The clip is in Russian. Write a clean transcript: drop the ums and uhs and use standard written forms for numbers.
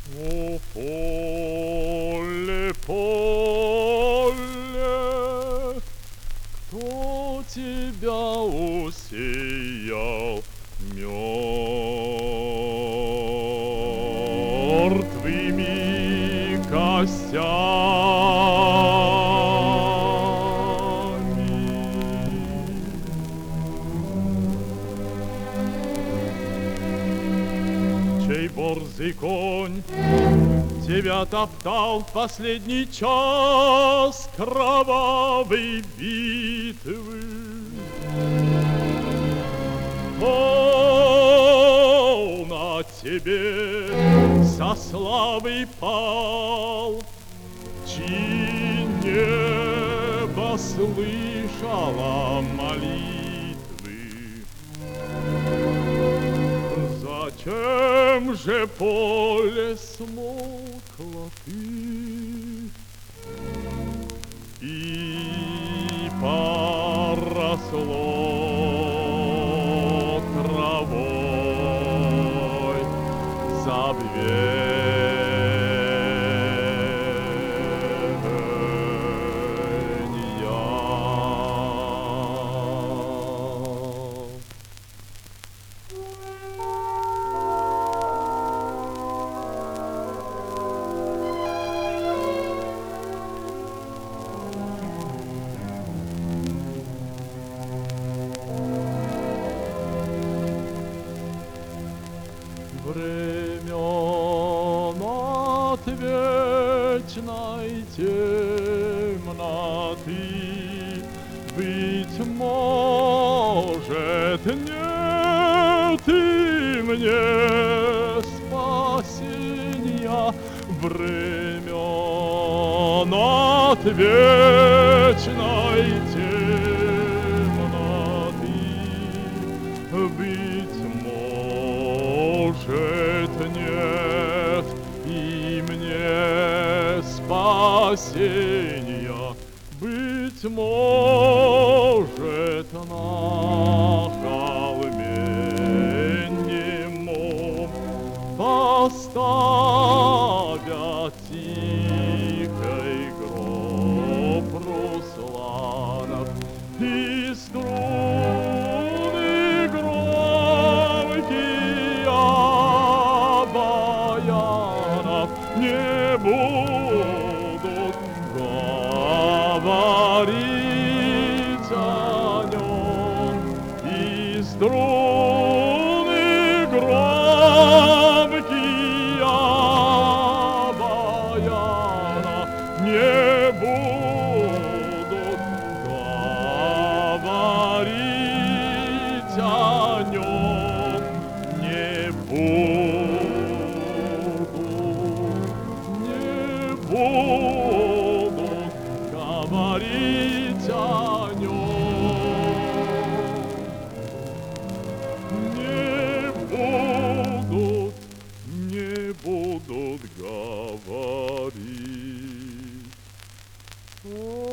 О, поле, поле, кто тебя усеял мертвыми костями? Чей борзый конь тебя топтал в последний час кровавой битвы? Он на тебе со славой пал, чьи небо слышало молитвы. Зачем же поле смолкло ты и поросло травой времен от вечной темноты, быть может, нет и мне спасения. Времен от вечной темноты, быть может, нет и мне спасения. Быть может, на холме немом поставят тихий гроб Русланов и струны громкие баянов не будут говорить о нем, и струны громкие баяна не будут говорить о нем, не будут говорить о нем, не будут говорить.